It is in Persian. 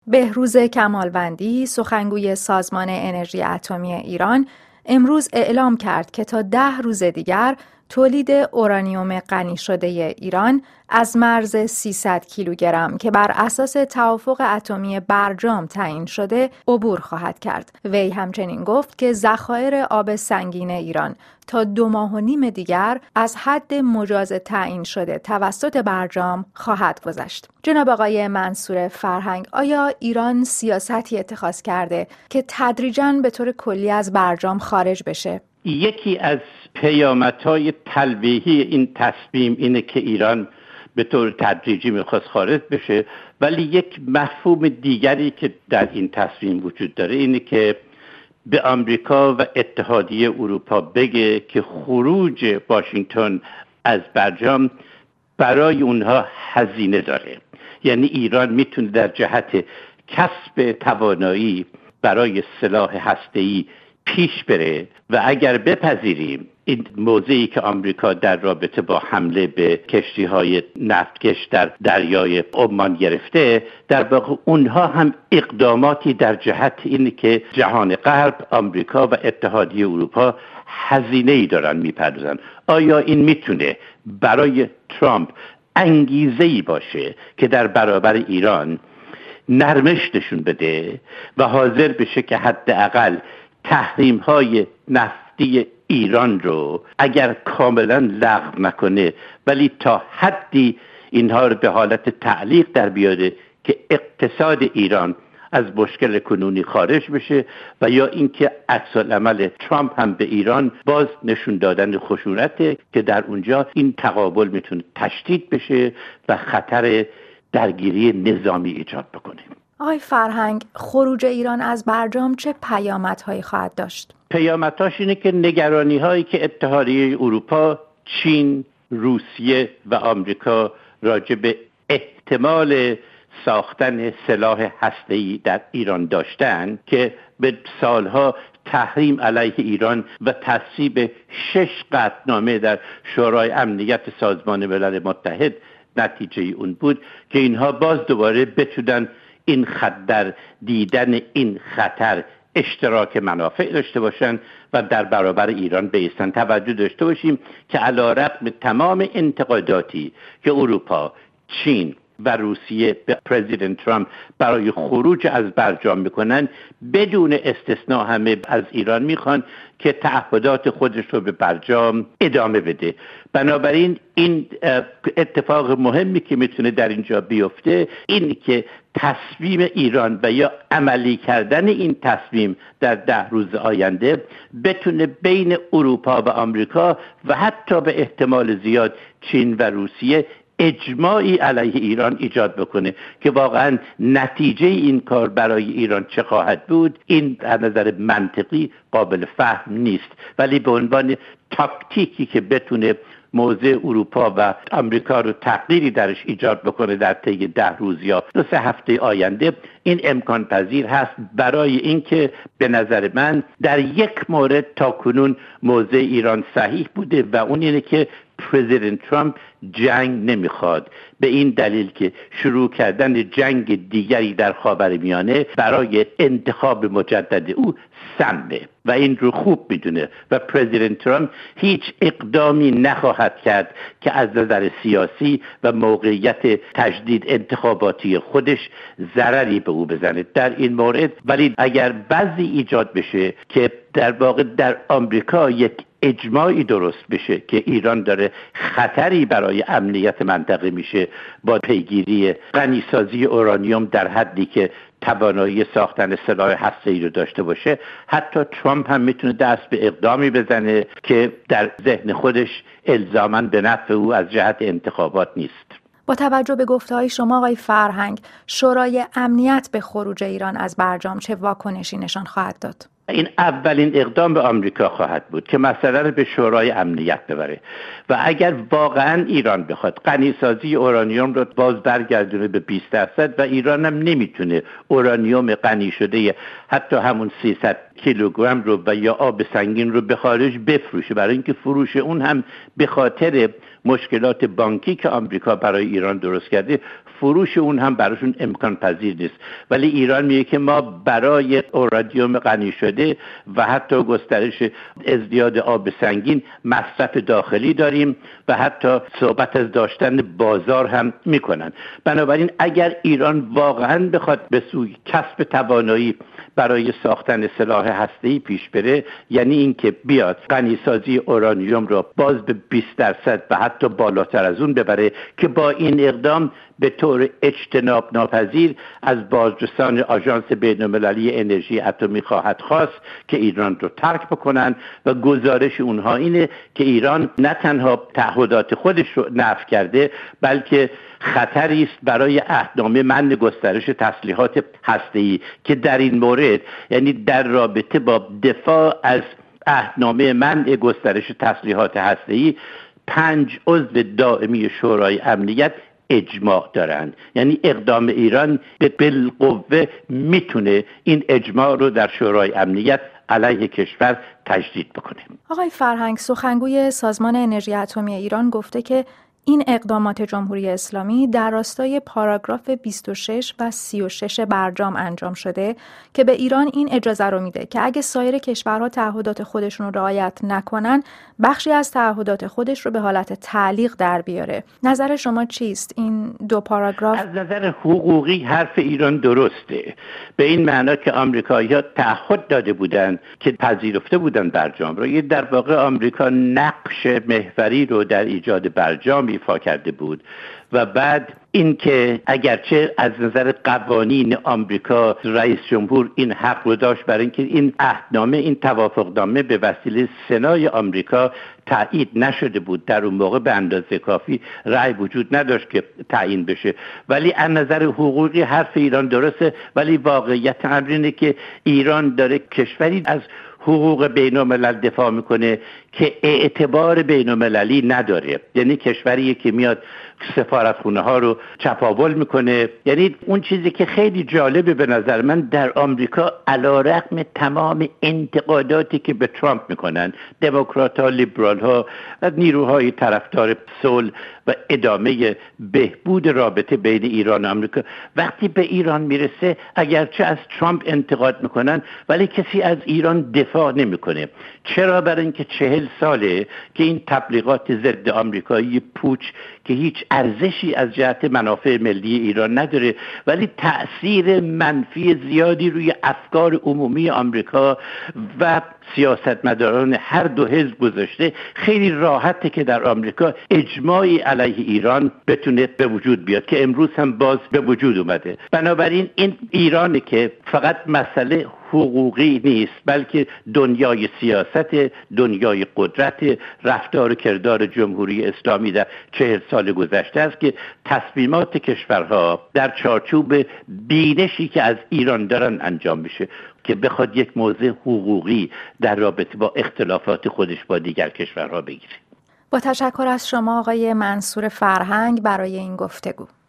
بهروز کمالوندی، سخنگوی سازمان انرژی اتمی ایران، امروز اعلام کرد که تا 10 روز دیگر تولید اورانیوم غنی شده ایران از مرز 300 کیلوگرم که بر اساس توافق اتمی برجام تعیین شده عبور خواهد کرد. وی همچنین گفت که ذخایر آب سنگین ایران تا 2.5 ماه دیگر از حد مجاز تعیین شده توسط برجام خواهد گذشت. جناب آقای منصور فرهنگ، آیا ایران سیاستی اتخاذ کرده که تدریجاً به طور کلی از برجام خارج بشه؟ یکی از پیامدهای تلویحی این تصمیم اینه که ایران به طور تدریجی میخواست خارج بشه، ولی یک مفهوم دیگری که در این تصمیم وجود داره اینه که به آمریکا و اتحادیه اروپا بگه که خروج واشنگتن از برجام برای اونها هزینه داره. یعنی ایران میتونه در جهت کسب توانایی برای سلاح هسته‌ای پیش بره و اگر بپذیریم این موضعی که آمریکا در رابطه با حمله به کشتی‌های نفتکش در دریای عمان گرفته، در واقع اونها هم اقداماتی در جهت اینه که جهان غرب، آمریکا و اتحادیه اروپا هزینه‌ای دارن میپردازن. آیا این میتونه برای ترامپ انگیزه‌ای باشه که در برابر ایران نرمش نشون بده و حاضر بشه که حداقل تحریم‌های نفتی ایران رو اگر کاملا لغو نکنه ولی تا حدی اینها رو به حالت تعلیق در بیاره که اقتصاد ایران از مشکل کنونی خارج بشه، و یا اینکه عکس‌العمل ترامپ هم به ایران باز نشون دادن خشونته که در اونجا این تقابل میتونه تشدید بشه و خطر درگیری نظامی ایجاد بکنه. آقای فرهنگ، خروج ایران از برجام چه پیامدهایی خواهد داشت؟ پیامدهاش اینه که نگرانی‌هایی که اتحادیه اروپا، چین، روسیه و آمریکا راجع به احتمال ساختن سلاح هسته‌ای در ایران داشتن که به سالها تحریم علیه ایران و تصویب 6 قطعنامه در شورای امنیت سازمان ملل متحد نتیجه اون بود که اینها باز دوباره بتونن این در دیدن این خطر اشتراک منافع داشته باشن و در برابر ایران بایستن. توجه داشته باشیم که علیرغم تمام انتقاداتی که اروپا، چین و روسیه به پرزیدنت ترامپ برای خروج از برجام میکنن، بدون استثناء همه از ایران میخوان که تعهدات خودش رو به برجام ادامه بده. بنابراین این اتفاق مهمی که میتونه در اینجا بیفته این که تصمیم ایران و یا عملی کردن این تصمیم در 10 روز آینده بتونه بین اروپا و آمریکا و حتی به احتمال زیاد چین و روسیه اجماعی علیه ایران ایجاد بکنه که واقعا نتیجه این کار برای ایران چه خواهد بود این از نظر منطقی قابل فهم نیست، ولی به عنوان تاکتیکی که بتونه موضع اروپا و آمریکا رو تغییری درش ایجاد بکنه در طی 10 روز یا 2-3 هفته آینده، این امکان پذیر هست. برای اینکه به نظر من در یک مورد تاکنون موضع ایران صحیح بوده و اون اینه که پرزیدنت ترامپ جنگ نمیخواد، به این دلیل که شروع کردن جنگ دیگری در خاورمیانه برای انتخاب مجدد او سمه و این رو خوب میدونه و پرزیدنت ترامپ هیچ اقدامی نخواهد کرد که از نظر سیاسی و موقعیت تجدید انتخاباتی خودش ضرری به او بزنه در این مورد. ولی اگر بعضی ایجاد بشه که در واقع در آمریکا یک اجماعی درست بشه که ایران داره خطری برای امنیت منطقه میشه با پیگیری غنیسازی اورانیوم در حدی که توانایی ساختن سلاح هسته‌ای رو داشته باشه، حتی ترامپ هم میتونه دست به اقدامی بزنه که در ذهن خودش الزاماً به نفع او از جهت انتخابات نیست. با توجه به گفته‌های شما آقای فرهنگ، شورای امنیت به خروج ایران از برجام چه واکنشی نشان خواهد داد؟ این اولین اقدام به آمریکا خواهد بود که مسئله رو به شورای امنیت ببره و اگر واقعا ایران بخواد غنیسازی اورانیوم رو باز برگردونه به 20% و ایران هم نمیتونه اورانیوم غنی شده حتی همون 300 کیلوگرم رو و یا آب سنگین رو به خارج بفروشه، برای اینکه فروش اون هم به خاطر مشکلات بانکی که آمریکا برای ایران درست کرده فروش اون هم براشون امکان پذیر نیست. ولی ایران میگه که ما برای اورانیوم غنی شده و حتی گسترش ازدیاد آب سنگین مصرف داخلی داریم و حتی صحبت از داشتن بازار هم میکنن. بنابراین اگر ایران واقعا بخواد به سوی کسب توانایی برای ساختن سلاح هسته‌ای پیش بره، یعنی اینکه بیاد غنیسازی اورانیوم را باز به 20% و حتی بالاتر از اون ببره که با این اقدام به طور اجتناب ناپذیر از بازرسان آژانس بین‌المللی انرژی اتمی خواهد خواست که ایران رو ترک بکنن و گزارش اونها اینه که ایران نه تنها تعهدات خودش رو نفی کرده بلکه خطری است برای عهدنامه منع گسترش تسلیحات هسته‌ای که در این مورد، یعنی در رابطه با دفاع از عهدنامه منع گسترش تسلیحات هسته‌ای، 5 عضو دائمی شورای امنیت اجماع دارند. یعنی اقدام ایران بالقوه میتونه این اجماع رو در شورای امنیت علیه کشور تجدید بکنه. آقای فرهنگ، سخنگوی سازمان انرژی اتمی ایران گفته که این اقدامات جمهوری اسلامی در راستای پاراگراف 26 و 36 برجام انجام شده که به ایران این اجازه رو میده که اگه سایر کشورها تعهدات خودشون رو رعایت نکنن، بخشی از تعهدات خودش رو به حالت تعلیق در بیاره. نظر شما چیست؟ این دو پاراگراف از نظر حقوقی حرف ایران درسته، به این معنا که آمریکایی‌ها تعهد داده بودند که پذیرفته بودند برجام رو. یه در واقع آمریکا نقش محوری رو در ایجاد برجام ایفا کرده بود و بعد اینکه اگرچه از نظر قوانین آمریکا رئیس جمهور این حق رو داشت برای اینکه این عهدنامه، این توافقنامه به وسیله سنای آمریکا تایید نشده بود، در اون موقع به اندازه کافی رأی وجود نداشت که تعیین بشه، ولی از نظر حقوقی حرف ایران درسته. ولی واقعیت امر اینه که ایران داره کشوری از حقوق بین‌الملل دفاع میکنه که اعتبار بین‌المللی نداره. یعنی کشوری که میاد سفارتخونه ها رو چپاول میکنه. یعنی اون چیزی که خیلی جالبه به نظر من در آمریکا، علیرغم تمام انتقاداتی که به ترامپ میکنن دموکرات ها، لیبرال ها و نیروهای طرفدار صلح و ادامه بهبود رابطه بین ایران و آمریکا، وقتی به ایران میرسه اگرچه از ترامپ انتقاد میکنن ولی کسی از ایران دفاع نمیکنه. چرا؟ برای اینکه 40 ساله که این تبلیغات ضد آمریکایی پوچ که هیچ ارزشی از جهت منافع ملی ایران نداره ولی تأثیر منفی زیادی روی افکار عمومی آمریکا و سیاستمداران هر دو حزب گذاشته، خیلی راحته که در آمریکا اجماعی علیه ایران بتونه به وجود بیاد که امروز هم باز به وجود اومده. بنابراین این ایرانی که فقط مسئله حقوقی نیست بلکه دنیای سیاست، دنیای قدرت، رفتار و کردار جمهوری اسلامی در 40 سال گذشته است که تصمیمات کشورها در چارچوب بینشی که از ایران دارن انجام میشه که بخواد یک موضع حقوقی در رابطه با اختلافات خودش با دیگر کشورها بگیره. با تشکر از شما آقای منصور فرهنگ برای این گفتگو.